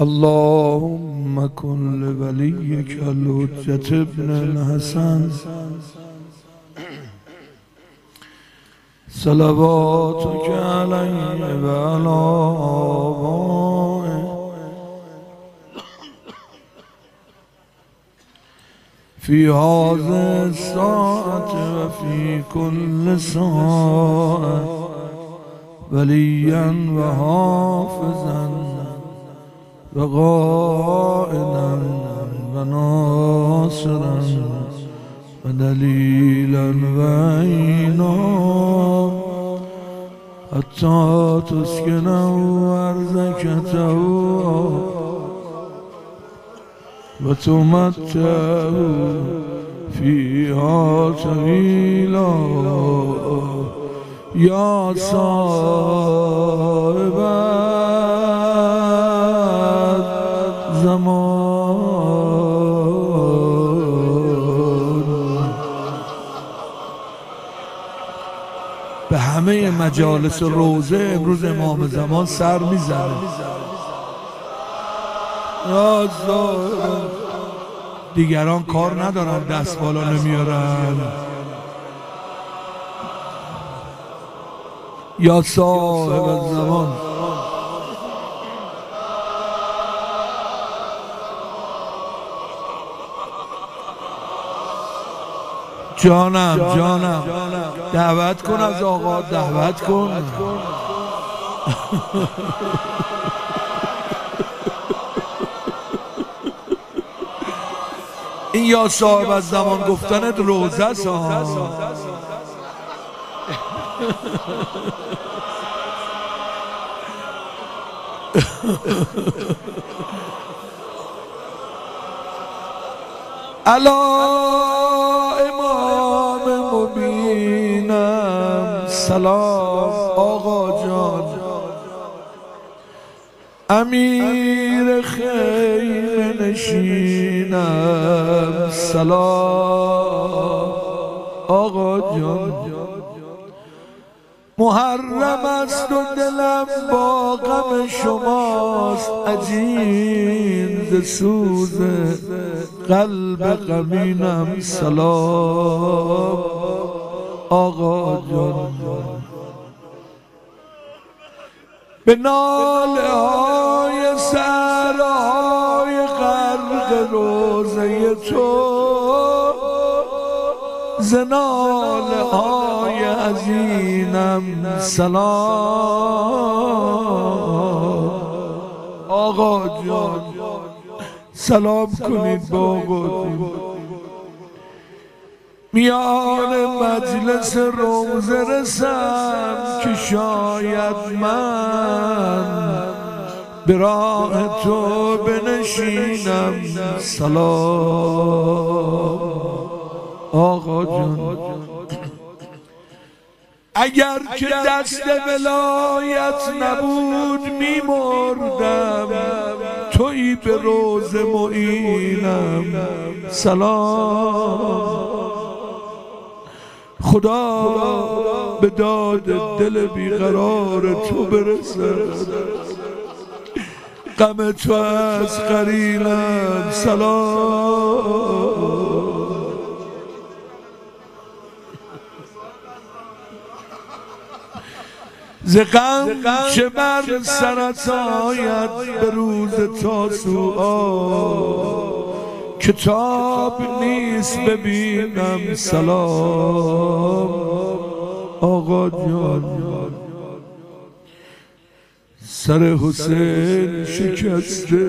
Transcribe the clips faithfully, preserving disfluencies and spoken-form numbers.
اللهم كن لوليك الحجة ابن الحسن صلواتك عليه وعلى آبائه في هذه الساعة وفي كل ساعة وليا وحافظا وقائلا وناصرا ودليلا وعينا حتى تسكنه أرضكته وتمتعه فيها طويلا يا صاحب الزمان. به همه مجالس روزه امروز امام زمان سر میزنه. دیگران کار ندارن، دست بالا نمیارن. یا صاحب الزمان جانم جانم دعوت کن از آقا، دعوت کن. این یا صاحب از زمان گفتنت روزه است. الا امام مبینم سلام آقا جان، امیر خیمه نشینم سلام آقا جان. محرم است و دلم با غم شماست، عجین ز سوز قلب غمینم سلام آقا جان. به ناله های سرهای غرق روزه تو، ز ناله های حزینم سلام آقا جان. سلام کنید با آقا. میان مجلس روزه رسم که شاید من به راه تو بنشینم سلام آقا جان. اگر که دست ولایت نبود میمردم، تویی به روز معینم سلام. خدا به داد دل بیقرار تو برسد، غم تو از قریلم سلام. ز غم چه بر سرت آید به روز تاسوعا، کتاب نیست ببینم سلام آقا جان. سر حسین شکسته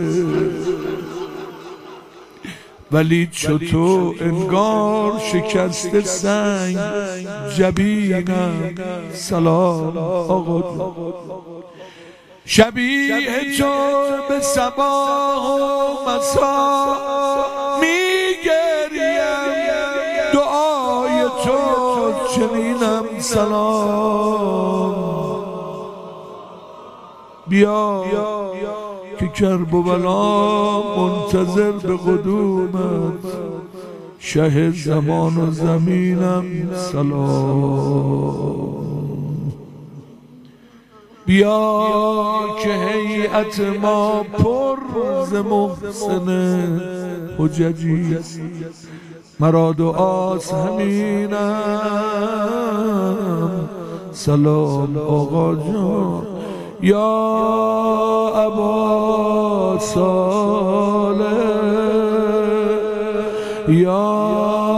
ولی چطور انگار شکسته سنگ جبینم سلام آقا جان. شبیه تو به صباح و مسا میگریم، دعای تو چنینم سلام. بیا که کرب و بلا منتظر به قدومت، شه زمان و زمینم سلام. بیا که هیئت ما پر ز محسن حججی، مرا دعاست همینم سلام آقا جان. یا ابا صالح یا